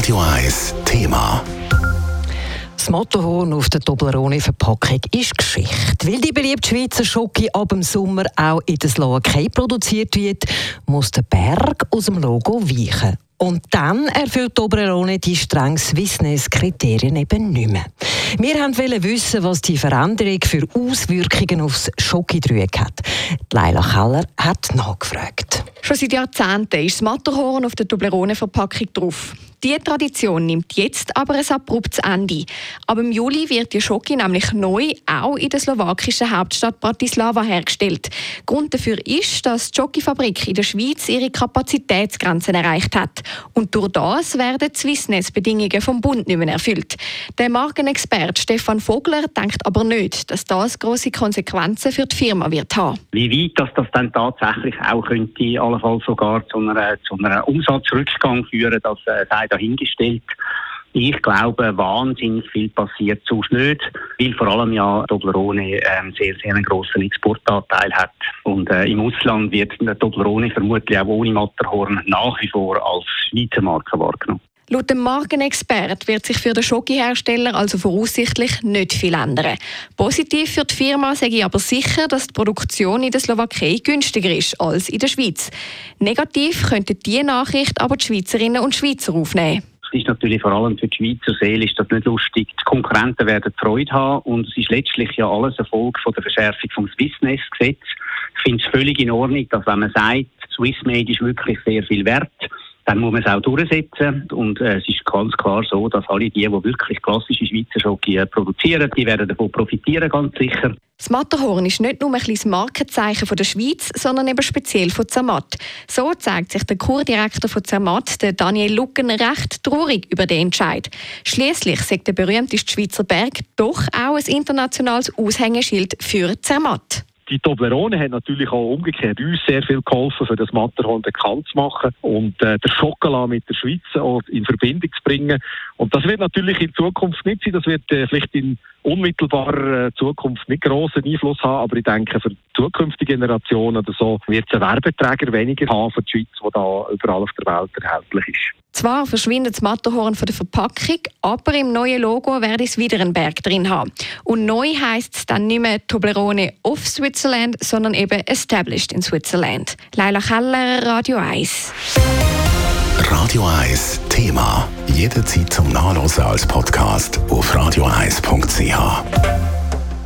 Radio 1 Thema. Das Matterhorn auf der Toblerone-Verpackung ist Geschichte. Weil die beliebte Schweizer Schoki ab dem Sommer auch in der Slowakei produziert wird, muss der Berg aus dem Logo weichen. Und dann erfüllt Toblerone die strengen Swissness-Kriterien eben nicht mehr. Wir wollten wissen, was die Veränderung für Auswirkungen aufs Schokidreieck hat. Leila Keller hat nachgefragt. Schon seit Jahrzehnten ist das Matterhorn auf der Toblerone-Verpackung drauf. Diese Tradition nimmt jetzt aber ein abruptes Ende. Ab im Juli wird die Schoki nämlich neu auch in der slowakischen Hauptstadt Bratislava hergestellt. Grund dafür ist, dass die Schokifabrik in der Schweiz ihre Kapazitätsgrenzen erreicht hat. Und durch das werden die Swissness-Bedingungen vom Bund nicht mehr erfüllt. Der Markenexperte Stefan Vogler denkt aber nicht, dass das grosse Konsequenzen für die Firma wird haben. Wie weit das dann tatsächlich auch könnte, allenfalls sogar zu einem Umsatzrückgang führen, das sei dahingestellt. Ich glaube, wahnsinnig viel passiert sonst nicht, weil vor allem ja Toblerone sehr einen grossen Exportanteil hat. Und im Ausland wird Toblerone vermutlich auch ohne Matterhorn nach wie vor als Schweizer Marke wahrgenommen. Laut dem Markenexpert wird sich für den Schokihersteller also voraussichtlich nicht viel ändern. Positiv für die Firma sage ich aber sicher, dass die Produktion in der Slowakei günstiger ist als in der Schweiz. Negativ könnte diese Nachricht aber die Schweizerinnen und Schweizer aufnehmen. Es ist natürlich vor allem für die Schweizer Seele ist das nicht lustig. Die Konkurrenten werden Freude haben und es ist letztlich ja alles Erfolg von der Verschärfung vom Swissness-Gesetz. Ich finde es völlig in Ordnung, dass wenn man sagt, Swissmade ist wirklich sehr viel wert, dann muss man es auch durchsetzen. Und es ist ganz klar so, dass alle die wirklich klassische Schweizer Schoki produzieren, die werden davon profitieren, ganz sicher. Das Matterhorn ist nicht nur ein kleines Markenzeichen von der Schweiz, sondern eben speziell von Zermatt. So zeigt sich der Kurdirektor von Zermatt, der Daniel Lucken, recht traurig über den Entscheid. Schliesslich sagt der berühmteste Schweizer Berg doch auch ein internationales Aushängeschild für Zermatt. Die Toblerone hat natürlich auch umgekehrt uns sehr viel geholfen, für das Matterhorn bekannt zu machen und der Schokolade mit der Schweiz auch in Verbindung zu bringen. Und das wird natürlich in Zukunft nicht sein, das wird vielleicht in unmittelbarer Zukunft nicht grossen Einfluss haben, aber ich denke, für zukünftige Generationen oder so wird es einen Werbeträger weniger haben für die Schweiz, die da überall auf der Welt erhältlich ist. Zwar verschwindet das Matterhorn von der Verpackung, aber im neuen Logo werde es wieder einen Berg drin haben. Und neu heisst es dann nicht mehr Toblerone of Switzerland, sondern eben Established in Switzerland. Leila Keller, Radio 1. Radio 1 Thema. Jederzeit zum Nachlesen als Podcast auf radio1.ch.